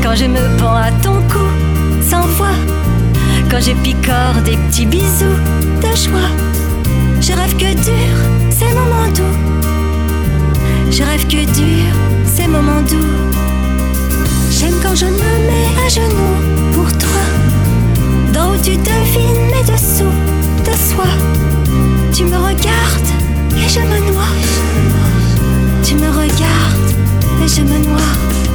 Quand je me pends à ton cou, sans voix. Quand je picore des petits bisous de joie. Je rêve que durent ces moments doux. Je rêve que durent ces moments doux. J'aime quand je me mets à genoux pour toi. D'en haut tu devines mes dessous de soi. Tu me regardes et je me noie. Tu me regardes et je me noie.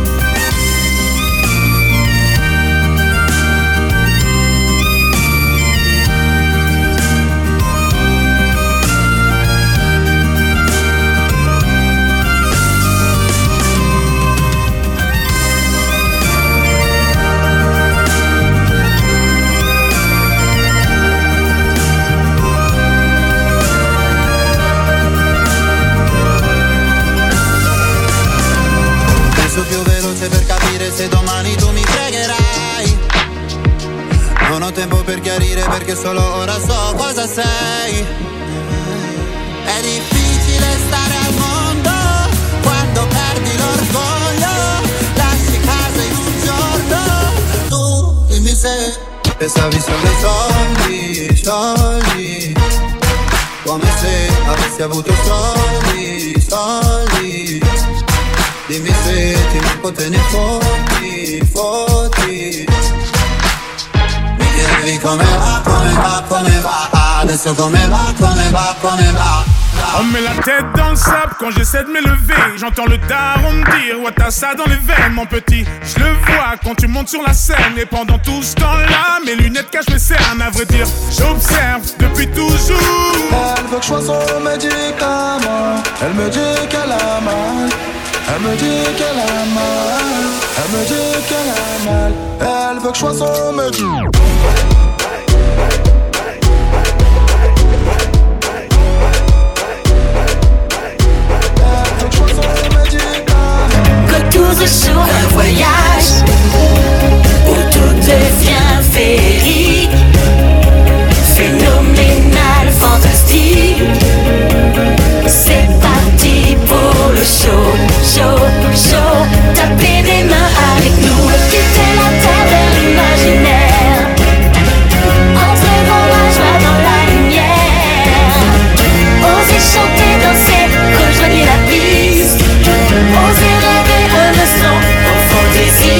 Più veloce per capire se domani tu mi fregherai. Non ho tempo per chiarire perché solo ora so cosa sei. È difficile stare al mondo quando perdi l'orgoglio. Lasci casa in un giorno. Tu dimmi se pensavi solo ai soldi, soldi. Come se avessi avuto soldi, soldi. Dimmi se ti manco te ne fotti, fotti. Mi chiedevi come va, come va, come va. Adesso come va, come va, come va. On met la tête dans le sable quand j'essaie de m'élever. J'entends le daron me dire ouais t'as ça dans les veines mon petit. Je le vois quand tu montes sur la scène. Et pendant tout ce temps-là mes lunettes cachent mes cernes. À vrai dire j'observe depuis toujours. Elle veut que je sois son médicament. Elle me dit qu'elle a mal. Elle me dit qu'elle a mal. Elle me dit qu'elle a mal. Elle veut que je sois son médicament. Retour sur un voyage où tout devient féerique, phénoménal, fantastique. C'est parti pour le show, show, show. Taper des mains avec nous, quitter la terre vers l'imaginaire. Entrer dans la joie, dans la lumière. Oser chanter, danser, rejoignez la piste. Oser rêver un instant en fantaisie.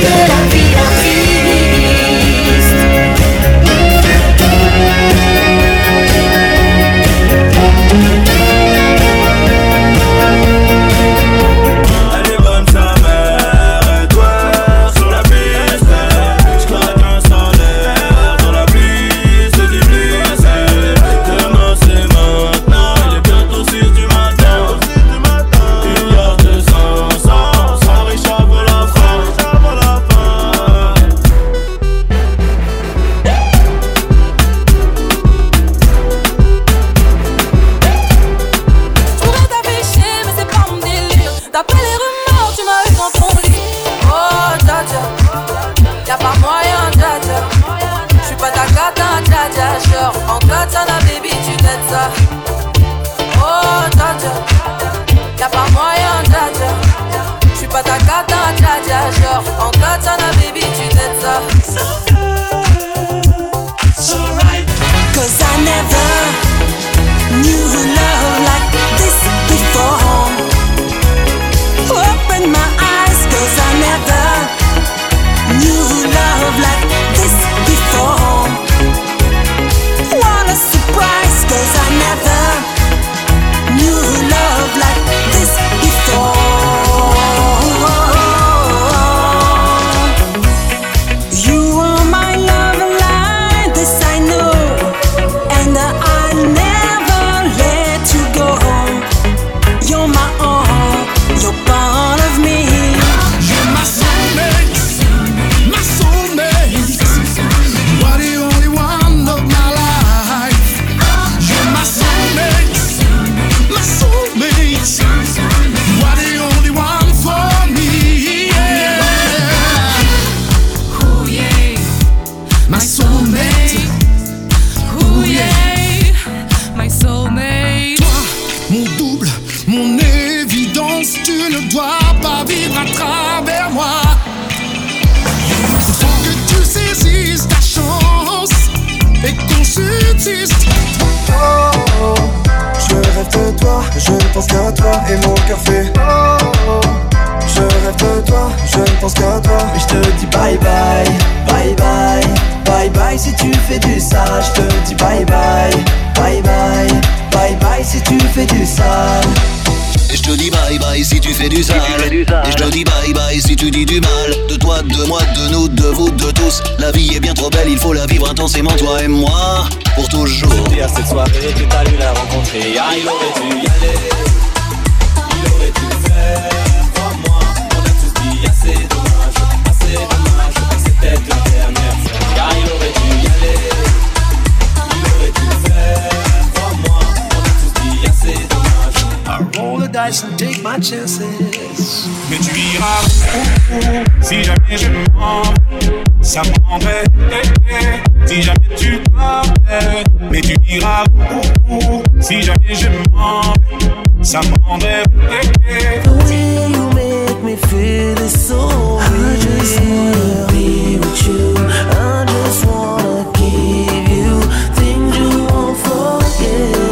existe. Oh, je rêve de toi, je ne pense qu'à toi et mon cœur fait oh, je rêve de toi, je ne pense qu'à toi. Et je te dis bye bye, bye bye, bye bye si tu fais du sale. Je te dis bye bye, bye bye, bye bye si tu fais du sale. Et je te dis bye bye si tu fais du sale. Et je te dis bye bye si tu dis du mal. De toi, de moi, de nous, de vous, de tous. La vie est bien trop belle, il faut la vivre intensément, toi et moi, pour toujours. C'était à cette soirée que t'as eu la rencontrer. Ah, il aurait dû y aller, il aurait dû le faire. Crois-moi, on a tous dit assez dommage, c'était la dernière fois. Ah, il aurait dû y aller, il aurait dû le faire. Crois-moi, on a tous dit assez dommage. I roll the dice and take my chances. Mais tu iras si jamais je mens, ça me rendrait si jamais tu parlais. Mais tu iras si jamais je mens, ça me rendrait. The way you make me feel is so real. I just wanna be with you. I just wanna give you things you won't forget.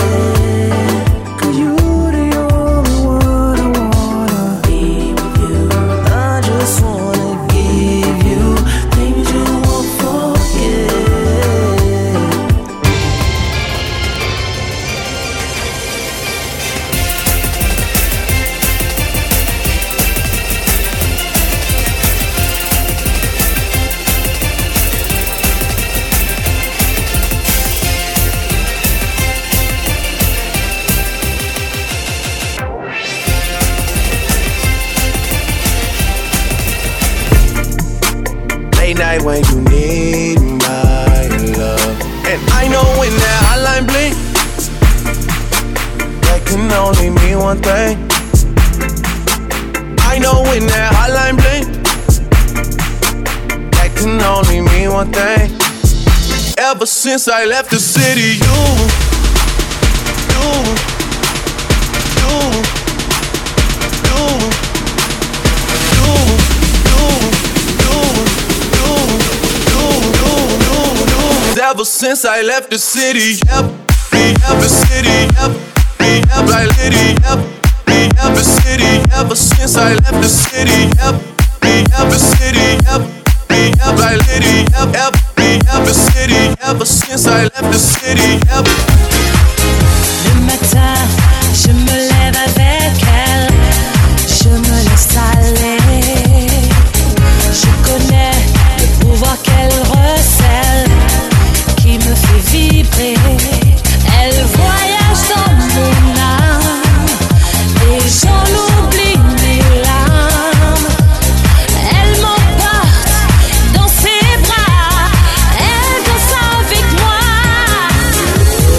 Night when you need my love, and I know when that hotline blink, that can only mean one thing. I know when that hotline blink, that can only mean one thing. Ever since I left the city, Ever since I left the city, ever city, like Liddy, ever city, ever since I left the city, ever city, like Liddy, ever city, ever since I left the city. Le matin, je me lève avec elle, je me laisse aller. Je connais le pouvoir qu'elle recèle, qui me fait vibrer. Elle voyage dans mon âme et j'en oublie mes larmes. Elle m'emporte dans ses bras, elle danse avec moi.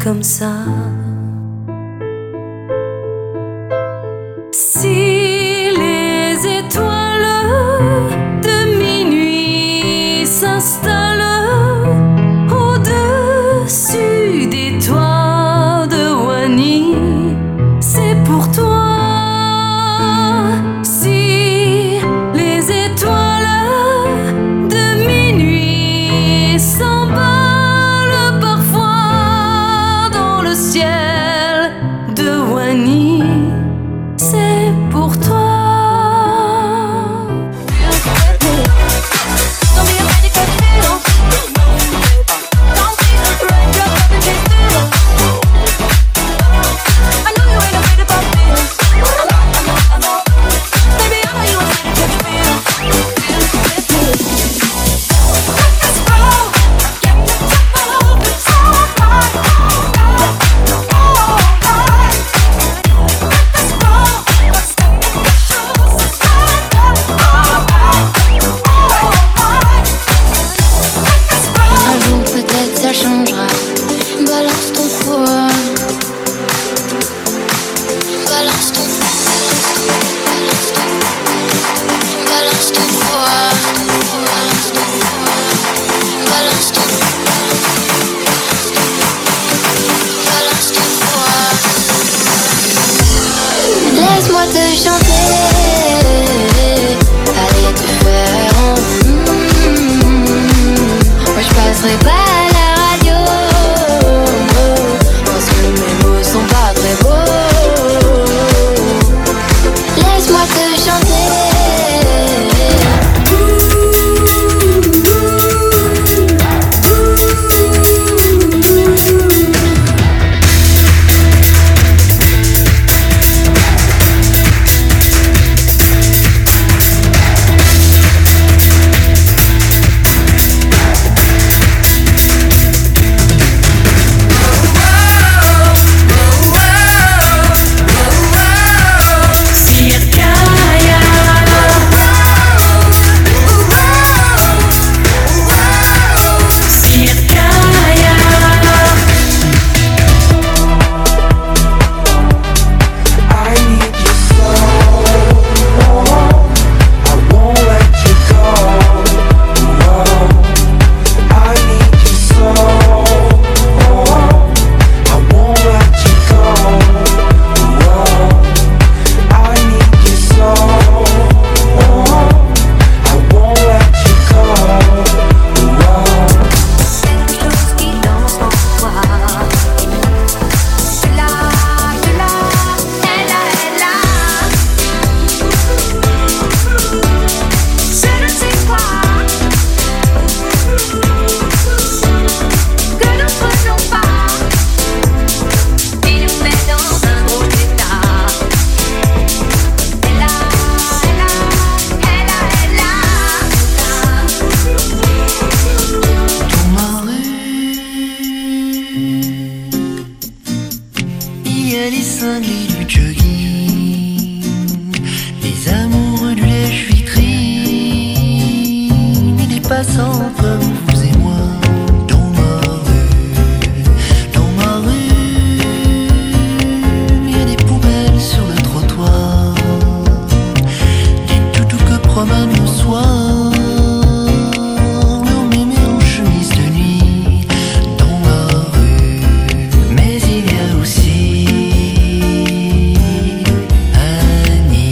comme ça. Si les étoiles de minuit s'installent au-dessus des toits de Wani, c'est pour toi. Si les étoiles de minuit s'emballent parfois dans le ciel de Wani, c'est pour toi. Laisse-moi te chanter, allez te faire moi je passerai pas à la radio, parce que mes mots sont pas très beaux. Laisse-moi te chanter.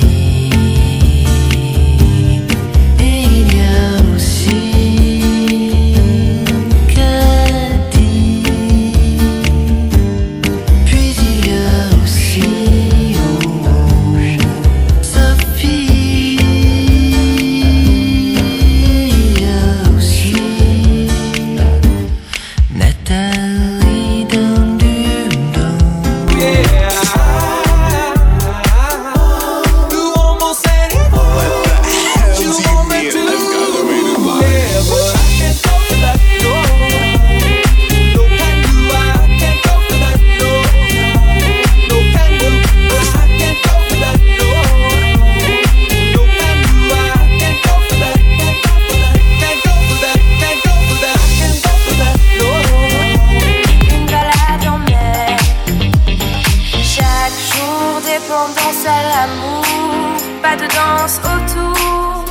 Et il y a aussi dépendance à l'amour, pas de danse autour.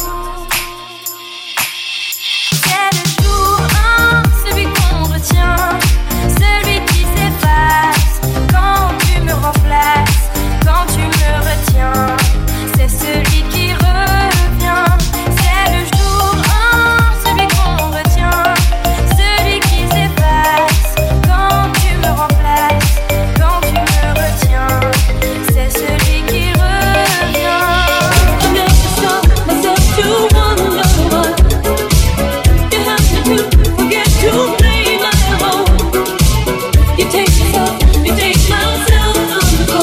C'est le jour 1, celui qu'on retient, celui qui s'efface quand tu me remplaces, quand tu me retiens. C'est celui qui revient. C'est le jour 1, celui qu'on retient, celui qui s'efface quand tu me remplaces, quand tu me retiens. C'est celui qui revient. I never saw myself to wonder what you have to do, forget to play my role. You take yourself, you take myself on the go.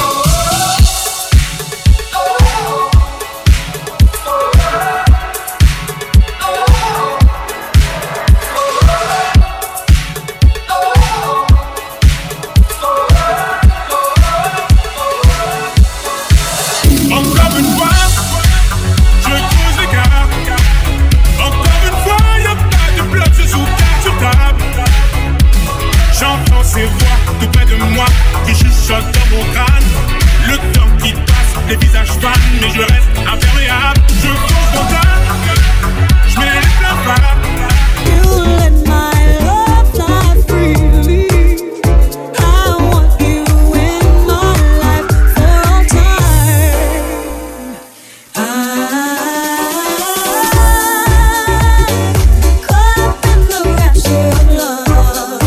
Encore une fois, je pose les cartes. Encore une fois, y'a pas de bloc, je joue carte sur table. J'entends ces voix tout près de moi qui chuchotent dans mon crâne. Le temps qui passe, les visages fans, mais je reste imperméable. Je fonce mon tas, je mets les plats phares. You let my love fly freely. I want you in my life for all time. Caught up in the rapture of love.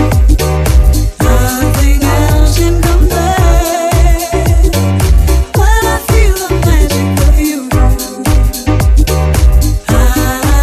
Nothing else can compare. When I feel the magic of you. Caught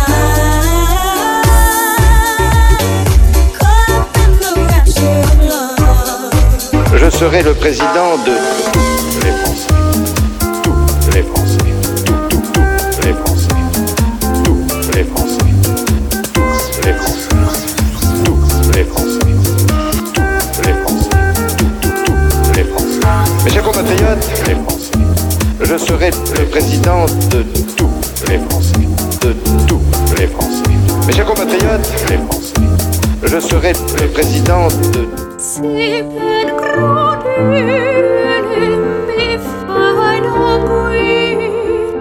up in the rapture of love. Je serai le président de tous les Français. Tous les Français. Tous les Français. Tous les Français. Tous les Français. Tous les Français. Tous les Français. Tous les Français. Mes chers compatriotes, les Français. Je serai le président de tous les Français. De tous les Français. Mes chers compatriotes, les Français. Je serai le président de Si ben credere mi fai languire,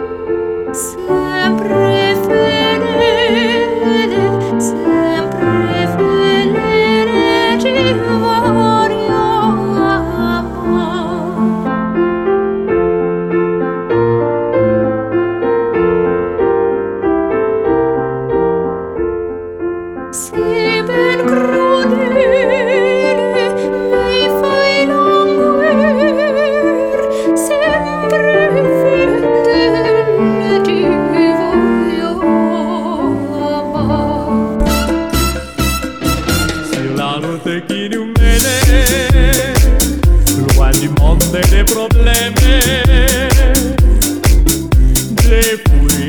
sempre fedele, sempre fedele ti voglio amare. Si ben credere mi fai languire, sempre fedele ti voglio amare. Sur la route qui nous mène, loin du monde et des problèmes, j'ai fui.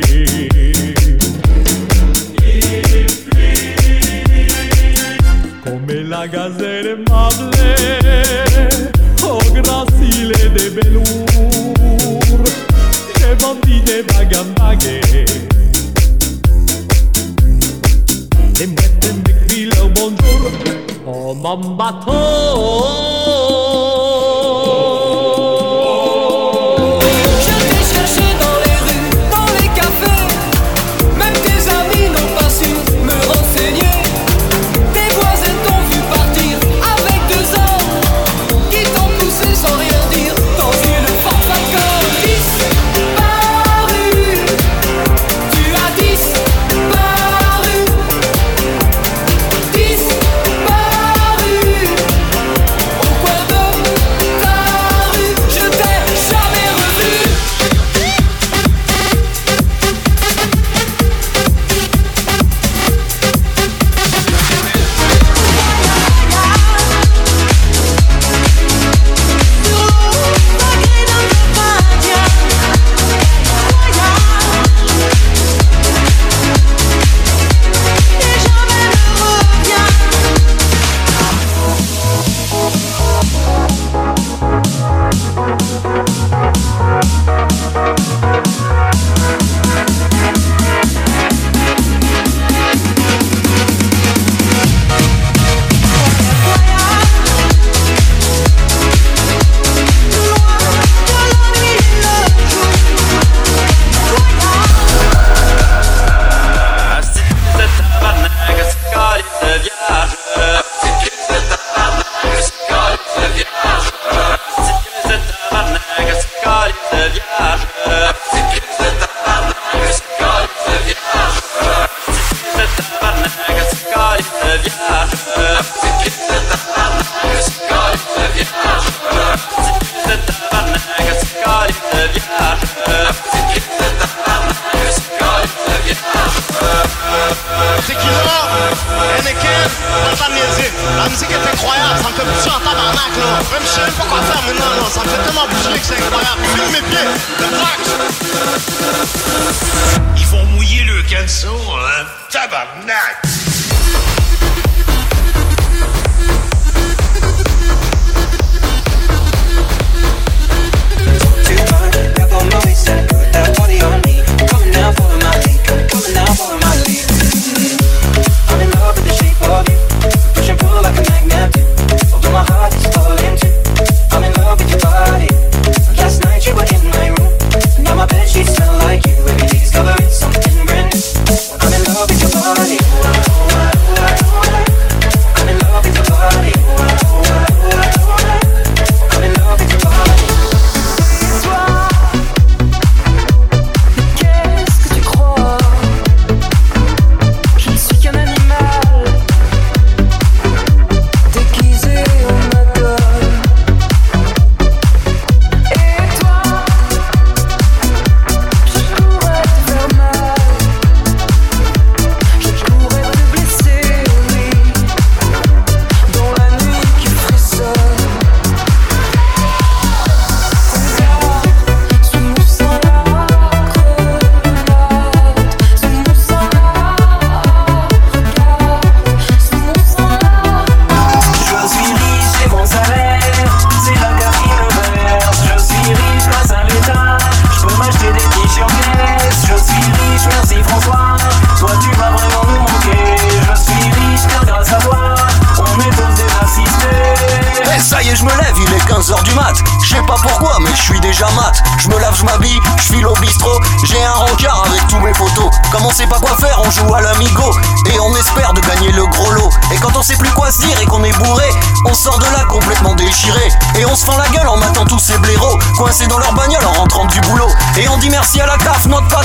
Come la gazelle amable, oh gracile de velour, che bambine bagambaghe. Et mette me crie le bonjour, oh mon bateau. Je t'ai cherché dans les rues, dans les cafés. Même tes amis n'ont pas su me renseigner. Tes voisins t'ont vu partir avec 2 hommes qui t'ont poussé sans rien dire dans une La musique est incroyable, ça me fait pousser en tabarnak là. Même je sais même pas quoi faire maintenant là. Ça me fait tellement bouger que c'est incroyable. Filme mes pieds, le black. Ils vont mouiller le canso, hein. Tabarnak. My heart is falling too. I'm in love with your body. Last night you were in my room. Now my bedsheets smell like you. Every day discovering something brand new. I'm in love with your body. I'm in love with your body. I'm in love with your body. Toi, qu'est-ce que tu crois? Je ne suis qu'un animal déguisé. Je sais pas pourquoi mais je suis déjà mat. Je me lave, je m'habille, je file au bistrot. J'ai un rencard avec tous mes photos. Comme on sait pas quoi faire, on joue à l'amigo. Et on espère de gagner le gros lot. Et quand on sait plus quoi se dire et qu'on est bourré, on sort de là complètement déchiré. Et on se fend la gueule en matant tous ces blaireaux coincés dans leur bagnole en rentrant du boulot. Et on dit merci à la CAF, notre